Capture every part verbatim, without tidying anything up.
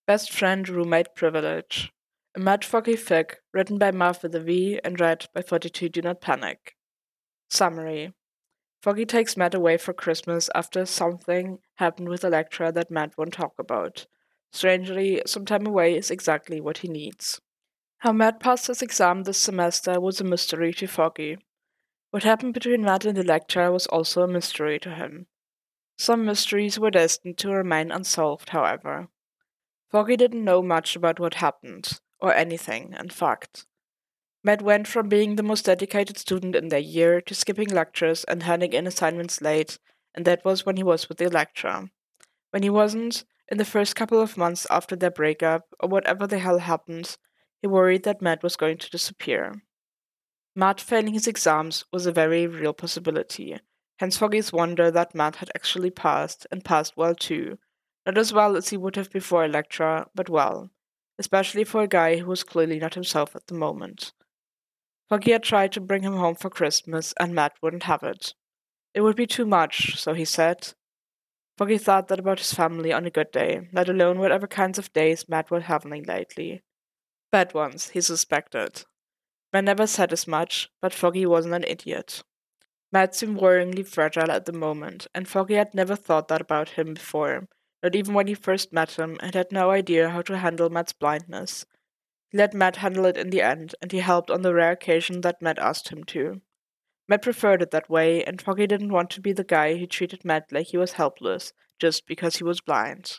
Best Friend Roommate Privilege. A Mad Foggy Fic, written by Marv with a V and read by forty-two Do Not Panic. Summary. Foggy takes Matt away for Christmas after something happened with Electra that Matt won't talk about. Strangely, some time away is exactly what he needs. How Matt passed his exam this semester was a mystery to Foggy. What happened between Matt and Electra was also a mystery to him. Some mysteries were destined to remain unsolved, however. Foggy didn't know much about what happened, or anything, in fact. Matt went from being the most dedicated student in their year to skipping lectures and handing in assignments late, and that was when he was with Electra. When he wasn't, in the first couple of months after their breakup, or whatever the hell happened, he worried that Matt was going to disappear. Matt failing his exams was a very real possibility, hence Foggy's wonder that Matt had actually passed, and passed well too. Not as well as he would have before Electra, but well, especially for a guy who was clearly not himself at the moment. Foggy had tried to bring him home for Christmas, and Matt wouldn't have it. It would be too much, so he said. Foggy thought that about his family on a good day, let alone whatever kinds of days Matt was having lately. Bad ones, he suspected. Matt never said as much, but Foggy wasn't an idiot. Matt seemed worryingly fragile at the moment, and Foggy had never thought that about him before, not even when he first met him, and had no idea how to handle Matt's blindness. He let Matt handle it in the end, and he helped on the rare occasion that Matt asked him to. Matt preferred it that way, and Foggy didn't want to be the guy who treated Matt like he was helpless, just because he was blind.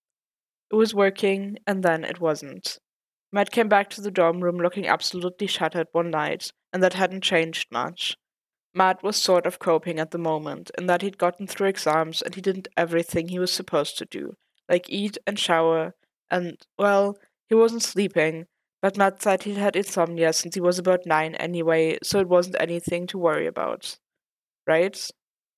It was working, and then it wasn't. Matt came back to the dorm room looking absolutely shattered one night, and that hadn't changed much. Matt was sort of coping at the moment, in that he'd gotten through exams and he did everything he was supposed to do, like eat and shower, and, well, he wasn't sleeping, but Matt said he'd had insomnia since he was about nine anyway, so it wasn't anything to worry about. Right?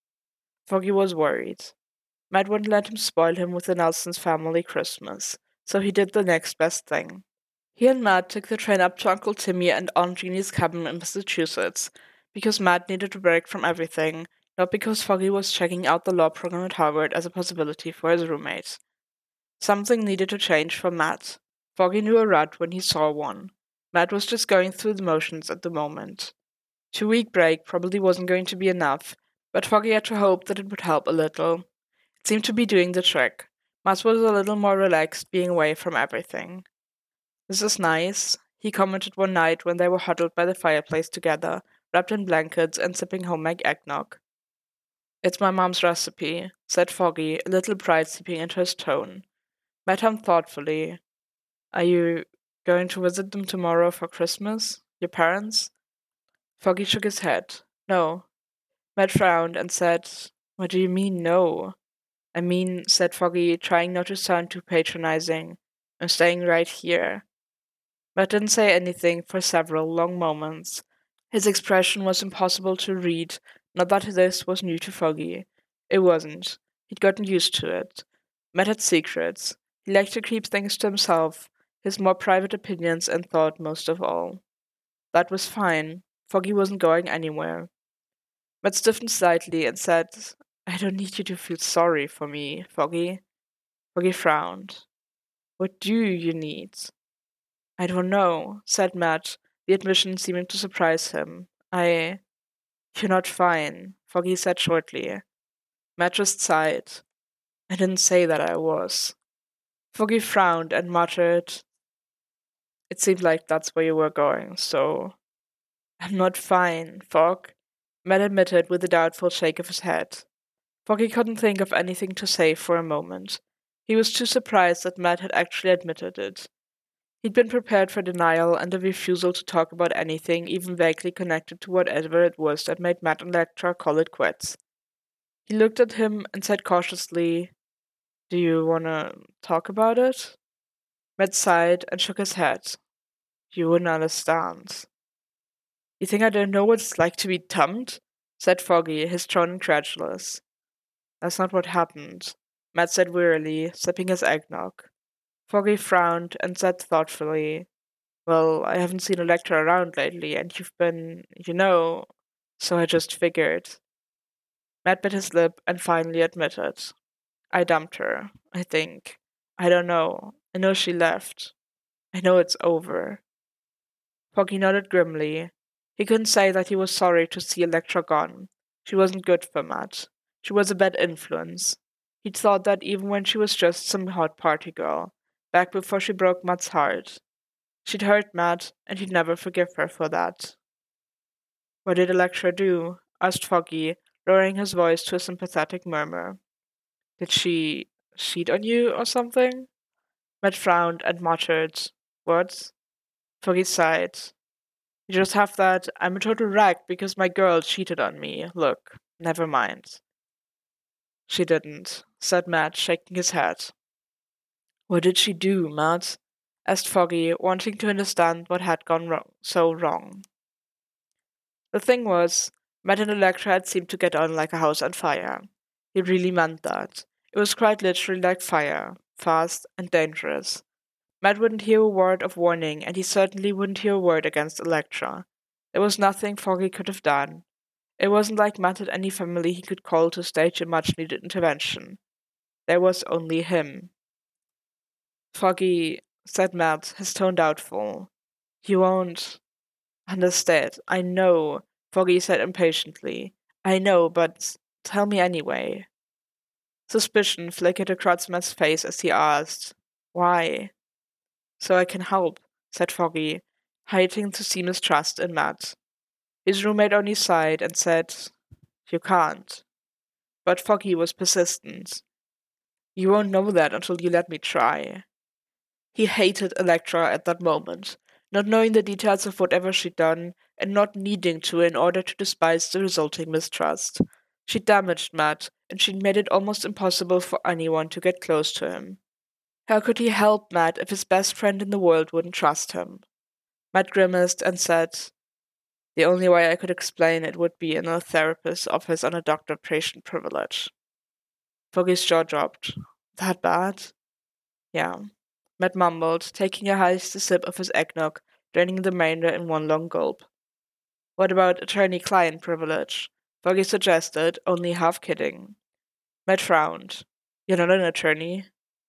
Foggy was worried. Matt wouldn't let him spoil him with the Nelson's family Christmas, so he did the next best thing. He and Matt took the train up to Uncle Timmy and Aunt Jeannie's cabin in Massachusetts, because Matt needed a break from everything, not because Foggy was checking out the law program at Harvard as a possibility for his roommate. Something needed to change for Matt. Foggy knew a rut when he saw one. Matt was just going through the motions at the moment. Two-week break probably wasn't going to be enough, but Foggy had to hope that it would help a little. It seemed to be doing the trick. Matt was a little more relaxed being away from everything. "This is nice," he commented one night when they were huddled by the fireplace together, wrapped in blankets and sipping homemade eggnog. "It's my mom's recipe," said Foggy, a little pride seeping into his tone. Matt hummed thoughtfully. "Are you going to visit them tomorrow for Christmas? Your parents?" Foggy shook his head. "No." Matt frowned and said, "What do you mean, no?" "I mean," said Foggy, trying not to sound too patronizing, "I'm staying right here." Matt didn't say anything for several long moments. His expression was impossible to read, not that this was new to Foggy. It wasn't. He'd gotten used to it. Matt had secrets. He liked to keep things to himself, his more private opinions and thought most of all. That was fine. Foggy wasn't going anywhere. Matt stiffened slightly and said, "I don't need you to feel sorry for me, Foggy." Foggy frowned. "What do you need?" "I don't know," said Matt, the admission seeming to surprise him. I. "You're not fine," Foggy said shortly. Matt just sighed. "I didn't say that I was." Foggy frowned and muttered, "It seemed like that's where you were going, so." "I'm not fine, Fog," Matt admitted with a doubtful shake of his head. Foggy couldn't think of anything to say for a moment. He was too surprised that Matt had actually admitted it. He'd been prepared for denial and a refusal to talk about anything even vaguely connected to whatever it was that made Matt and Lecter call it quits. He looked at him and said cautiously, "Do you want to talk about it?" Matt sighed and shook his head. "You wouldn't understand." "You think I don't know what it's like to be dumped?" said Foggy, his tone incredulous. "That's not what happened," Matt said wearily, sipping his eggnog. Foggy frowned and said thoughtfully, "Well, I haven't seen Electra around lately, and you've been, you know, so I just figured." Matt bit his lip and finally admitted, "I dumped her, I think. I don't know. I know she left. I know it's over. Foggy nodded grimly. He couldn't say that he was sorry to see Electra gone. She wasn't good for Matt. She was a bad influence. He'd thought that even when she was just some hot party girl, back before she broke Matt's heart. She'd hurt Matt, and he'd never forgive her for that. What did Electra do? Asked Foggy, lowering his voice to a sympathetic murmur. Did she cheat on you or something? Matt frowned and muttered, What? Foggy sighed. You just have that I'm a total wreck because my girl cheated on me. Look, never mind. She didn't, said Matt, shaking his head. What did she do, Matt? Asked Foggy, wanting to understand what had gone wrong, so wrong. The thing was, Matt and Electra had seemed to get on like a house on fire. He really meant that. It was quite literally like fire, fast and dangerous. Matt wouldn't hear a word of warning, and he certainly wouldn't hear a word against Electra. There was nothing Foggy could have done. It wasn't like Matt had any family he could call to stage a much-needed intervention. There was only him. Foggy, said Matt, his tone doubtful. You won't understand. I know, Foggy said impatiently. I know, but tell me anyway. Suspicion flickered across Matt's face as he asked, Why? So I can help, said Foggy, hiding to see mistrust in Matt. His roommate only sighed and said, You can't. But Foggy was persistent. You won't know that until you let me try. He hated Electra at that moment, not knowing the details of whatever she'd done, and not needing to in order to despise the resulting mistrust. She'd damaged Matt, and she'd made it almost impossible for anyone to get close to him. How could he help Matt if his best friend in the world wouldn't trust him? Matt grimaced and said, The only way I could explain it would be in a therapist's office on a doctor-patient privilege. Foggy's jaw dropped. That bad? Yeah. Matt mumbled, taking a hasty sip of his eggnog, draining the remainder in one long gulp. What about attorney-client privilege? Foggy suggested, only half kidding. Matt frowned. You're not an attorney?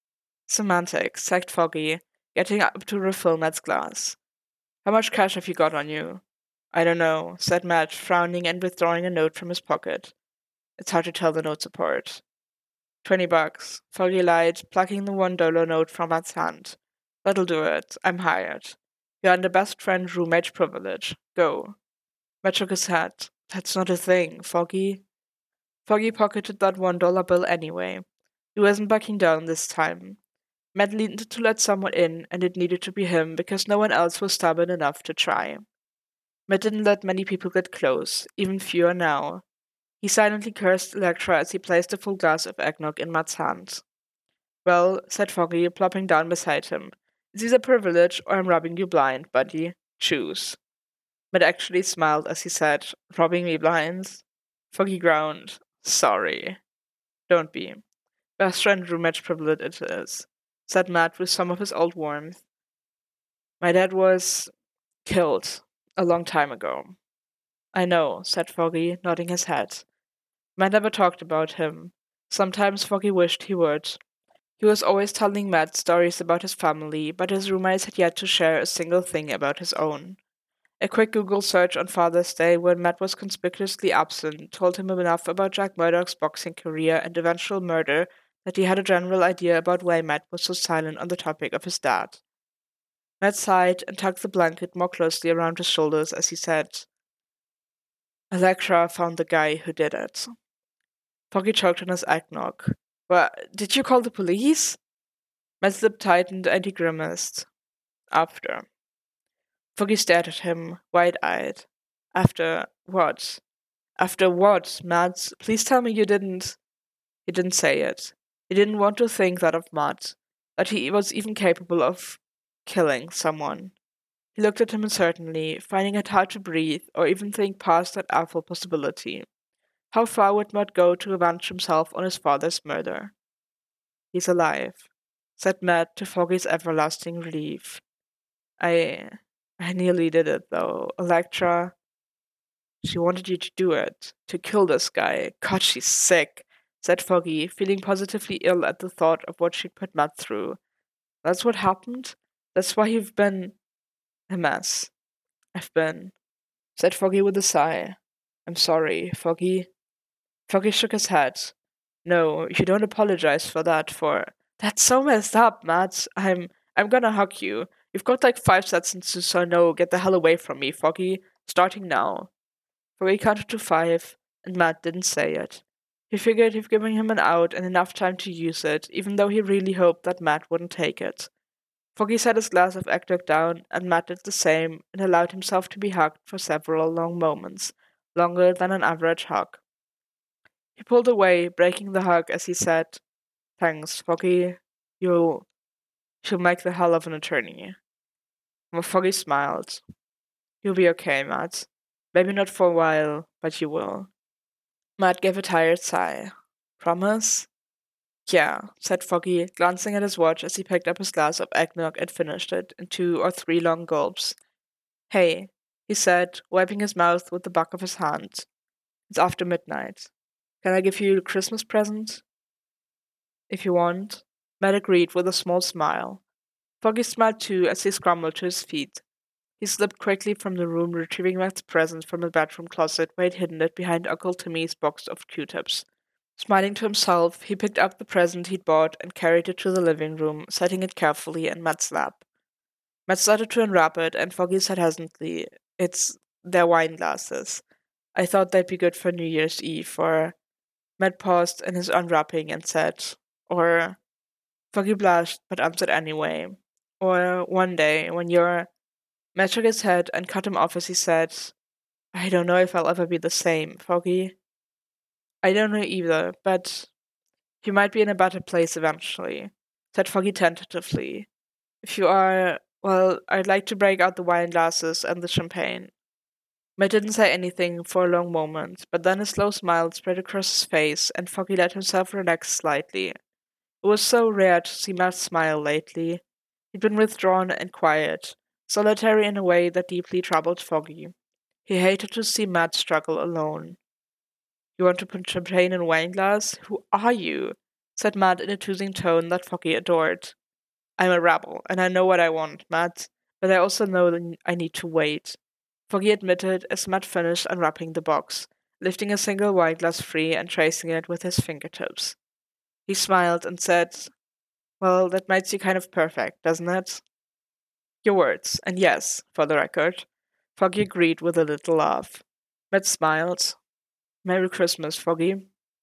Semantics, said Foggy, getting up to refill Matt's glass. How much cash have you got on you? I don't know, said Matt, frowning and withdrawing a note from his pocket. It's hard to tell the notes apart. Twenty bucks, Foggy lied, plucking the one dollar note from Matt's hand. That'll do it. I'm hired. You're under best friend roommate privilege. Go. Matt shook his head. That's not a thing, Foggy. Foggy pocketed that one dollar bill anyway. He wasn't backing down this time. Matt needed to let someone in, and it needed to be him because no one else was stubborn enough to try. Matt didn't let many people get close, even fewer now. He silently cursed Electra as he placed a full glass of eggnog in Matt's hand. Well, said Foggy, plopping down beside him, it's either privilege or I'm robbing you blind, buddy. Choose. Matt actually smiled as he said, Robbing me blind? Foggy groaned. Sorry. Don't be. Best friend roommate privilege it is, said Matt with some of his old warmth. My dad was killed a long time ago. I know, said Foggy, nodding his head. Matt never talked about him. Sometimes Foggy wished he would. He was always telling Matt stories about his family, but his roommates had yet to share a single thing about his own. A quick Google search on Father's Day when Matt was conspicuously absent told him enough about Jack Murdoch's boxing career and eventual murder that he had a general idea about why Matt was so silent on the topic of his dad. Matt sighed and tucked the blanket more closely around his shoulders as he said, Electra found the guy who did it. Foggy choked on his eggnog. Well, did you call the police? Matt's lip tightened and he grimaced. After. Foggy stared at him, wide-eyed. After what? After what, Matt? Please tell me you didn't... He didn't say it. He didn't want to think that of Matt, that he was even capable of killing someone. He looked at him uncertainly, finding it hard to breathe or even think past that awful possibility. How far would Matt go to avenge himself on his father's murder? He's alive, said Matt to Foggy's everlasting relief. I... I nearly did it, though. Electra... She wanted you to do it, to kill this guy. God, she's sick, said Foggy, feeling positively ill at the thought of what she'd put Matt through. That's what happened? That's why you've been a mess. I've been, said Foggy with a sigh. I'm sorry, Foggy. Foggy shook his head. No, you don't apologize for that, for that's so messed up, Matt. I'm I'm gonna hug you. You've got like five seconds to so no, get the hell away from me, Foggy. Starting now. Foggy counted to five, and Matt didn't say it. He figured he'd given him an out and enough time to use it, even though he really hoped that Matt wouldn't take it. Foggy set his glass of eggnog down, and Matt did the same, and allowed himself to be hugged for several long moments, longer than an average hug. He pulled away, breaking the hug as he said, Thanks, Foggy. You'll, you'll make the hell of an attorney. Well, Foggy smiled. You'll be okay, Matt. Maybe not for a while, but you will. Matt gave a tired sigh. Promise? Yeah, said Foggy, glancing at his watch as he picked up his glass of eggnog and finished it in two or three long gulps. Hey, he said, wiping his mouth with the back of his hand. It's after midnight. Can I give you a Christmas present? If you want. Matt agreed with a small smile. Foggy smiled too as he scrambled to his feet. He slipped quickly from the room, retrieving Matt's present from the bedroom closet where he'd hidden it behind Uncle Timmy's box of Q-tips. Smiling to himself, he picked up the present he'd bought and carried it to the living room, setting it carefully in Matt's lap. Matt started to unwrap it, and Foggy said hesitantly, It's their wine glasses. I thought they'd be good for New Year's Eve, or... Matt paused in his unwrapping and said, or... Foggy blushed, but answered anyway. Or one day, when you're... Matt shook his head and cut him off as he said, I don't know if I'll ever be the same, Foggy. I don't know either, but you might be in a better place eventually, said Foggy tentatively. If you are, well, I'd like to break out the wine glasses and the champagne. Matt didn't say anything for a long moment, but then a slow smile spread across his face, and Foggy let himself relax slightly. It was so rare to see Matt smile lately. He'd been withdrawn and quiet, solitary in a way that deeply troubled Foggy. He hated to see Matt struggle alone. You want to put champagne in a wine glass? Who are you? Said Matt in a soothing tone that Foggy adored. I'm a rebel, and I know what I want, Matt, but I also know that I need to wait. Foggy admitted as Matt finished unwrapping the box, lifting a single wine glass free and tracing it with his fingertips. He smiled and said, Well, that makes you kind of perfect, doesn't it? Your words, and yes, for the record. Foggy agreed with a little laugh. Matt smiled. Merry Christmas, Foggy.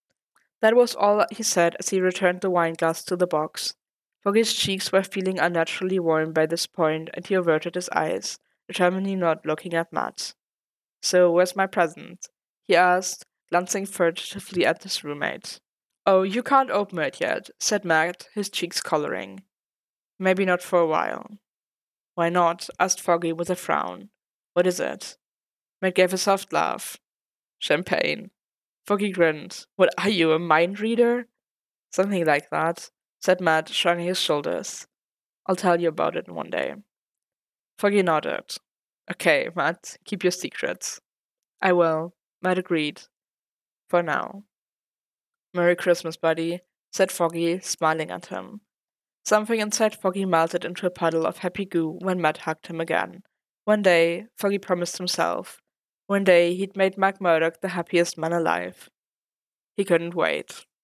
That was all he said as he returned the wine glass to the box. Foggy's cheeks were feeling unnaturally warm by this point, and he averted his eyes, determinedly not looking at Matt. So, where's my present? He asked, glancing furtively at his roommate. Oh, you can't open it yet, said Matt, his cheeks coloring. Maybe not for a while. Why not? Asked Foggy with a frown. What is it? Matt gave a soft laugh. Champagne. Foggy grinned. What are you, a mind reader? Something like that, said Matt, shrugging his shoulders. I'll tell you about it one day. Foggy nodded. Okay, Matt, keep your secrets. I will, Matt agreed. For now. Merry Christmas, buddy, said Foggy, smiling at him. Something inside Foggy melted into a puddle of happy goo when Matt hugged him again. One day, Foggy promised himself. One day he'd made Mac Murdock the happiest man alive. He couldn't wait.